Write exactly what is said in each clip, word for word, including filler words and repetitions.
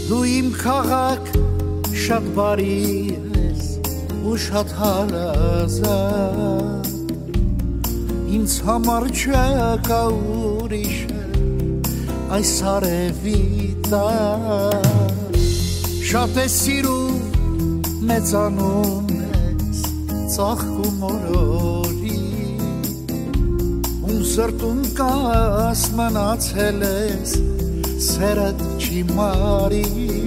Դու իմ քաղաք շատ բարի ես ու շատ հարազատ Ինձ համար չկա ուրիշը այս արևի տակ Շատ ես սիրում մեծանում ես ծաղկում օրորի Ում սրտում կաս մնացել ես սերդ չի մարի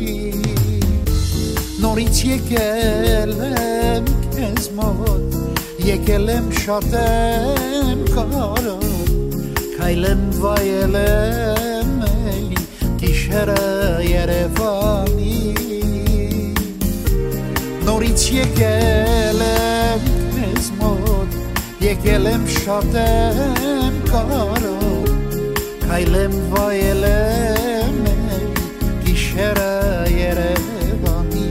Նորից եկել եմ քեզ մոտ Եկել եմ շատ եմ կարոտ Քայլեմ վայել եմ էլի գիշերը Երևանի Նորից եկել եմ քեզ մոտ Եկել եմ շատ եմ կարոտ Քայլեմ վայել եմ էլի գիշերը Երևանի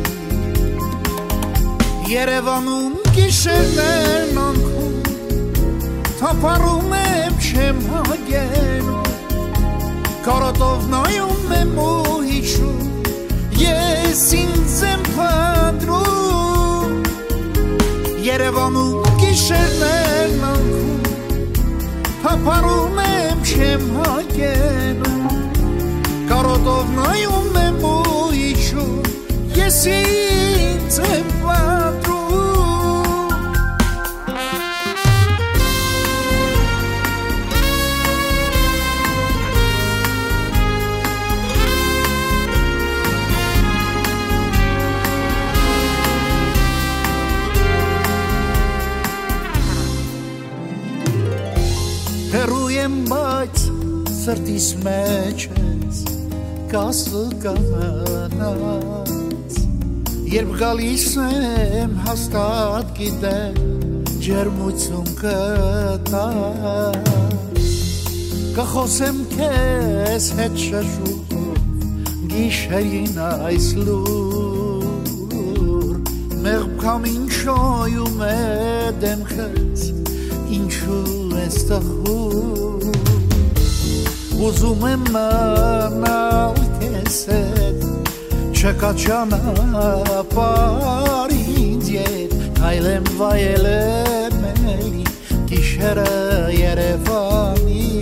Երևանում գիշերներն անքում Թափառում եմ չեմ հագենում Կարոտով նայում եմ ու հիշում Ես ինձ եմ փնտրում Երևանում գիշերներն անքում Թափառում եմ չեմ հագենում Կարոտով նայում եմ ու հիշում Ես ինձ եմ փնտրում Հեռու եմ բայց սրտիս մեջ ես կասը կամնաց Երբ գալիս եմ հաստատ գիտեմ ջերմություն կտաս Կխոսեմ քեզ հետ շշուկով գիշերին այս լուր Մեղմ քամին շոյում է դեմքս ինչու ես տխուր Ուզում եմ մնալ քեզ հետ Չկա ճանապարհ ինձ ետ Քայլեմ վայելեմ էլի գիշերը Երևանի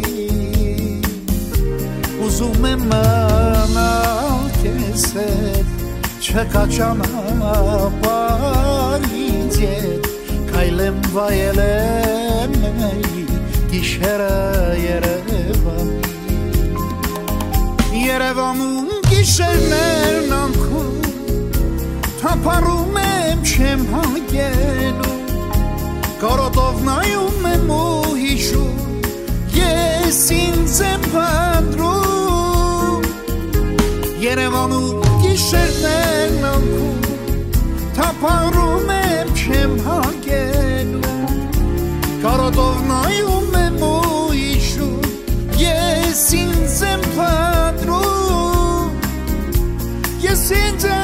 Ուզում եմ մնալ քեզ հետ Չկա ճանապարհ ինձ ետ Քայլեմ վայելեմ էլի գիշերը Երևանի Երևանում գիշերներն անքում Թափառում եմ չեմ հագենում Կարոտով նայում եմ ու հիշում Ես ինձ եմ փնտրում Երևանում գիշերներն անքում Թափառում եմ չեմ հագենում Կարոտով նայում եմ ու հիշում Ես ինձ եմ փնտրում Yes, indeed.